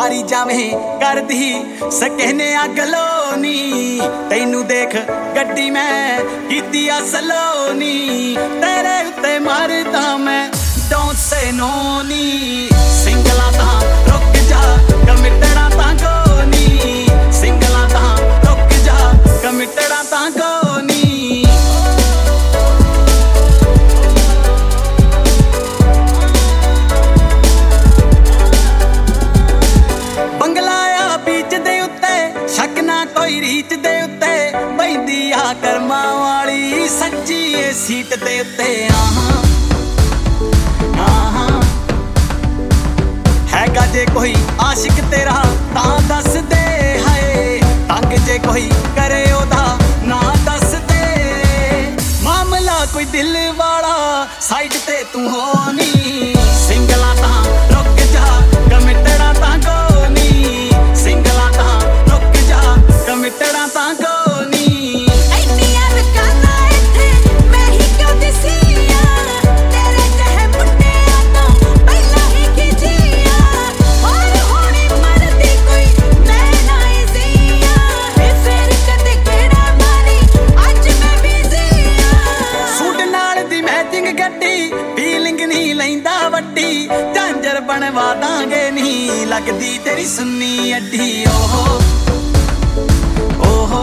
मारी जावे करदी सकहने गलोनी तैनू देख गड्डी मैं कीती आ सलोनी तेरे उत्ते मरदा मैं डोंट से नो नी सिंगला तां रुक जा कमिटड़ा तां कोनी सिंगला तां रुक जा कमिटड़ा तां कोनी बंगलाया बीच दे उत्ते शक ना कोई रीच दे उत्ते बैंदी आ कर्मा वाली सच्ची ए सीट दे उत्ते हैगा जे कोई आशिक तेरा तां दस दे हाय तंग जे कोई करे ओदा ना दस दे मामला कोई दिल वाला साइड ते तू होनी सिंगला तां रुक जा कमिटड़ा तां कोनी सिंगला तां रुक जा कमिटड़ा तां कोनी झांझर बनवा दांगे नहीं लगदी तेरी सुन्नी अड्डी ओहो ओहो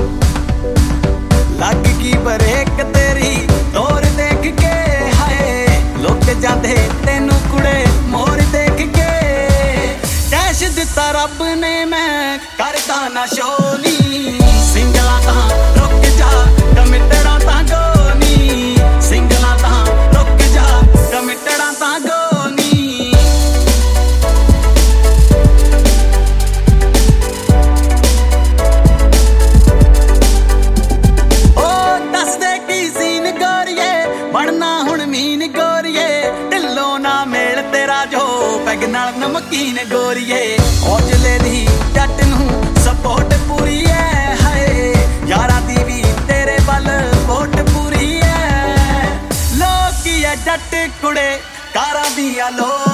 लग की ब्रेक तेरी तोर देख के हाय लुक जाते तेनू कुड़े मोर देख के कैश दिता रब ने मैं करदा ना शोनी सिंगला तां रुक जा कमिटड़ा तां कोनी सिंगला तां रुक जा कमिटड़ा तां कोनी बनना हुण मीन गोरिए ढिल्लो ना मेल तेरा जो पैग नाल नमकीन गोरिए औजले दी जट नूं सपोर्ट पूरी है हाय यारा दी भी तेरे बल वोट पूरी है लोकी है जट कुड़े कारां दियां लो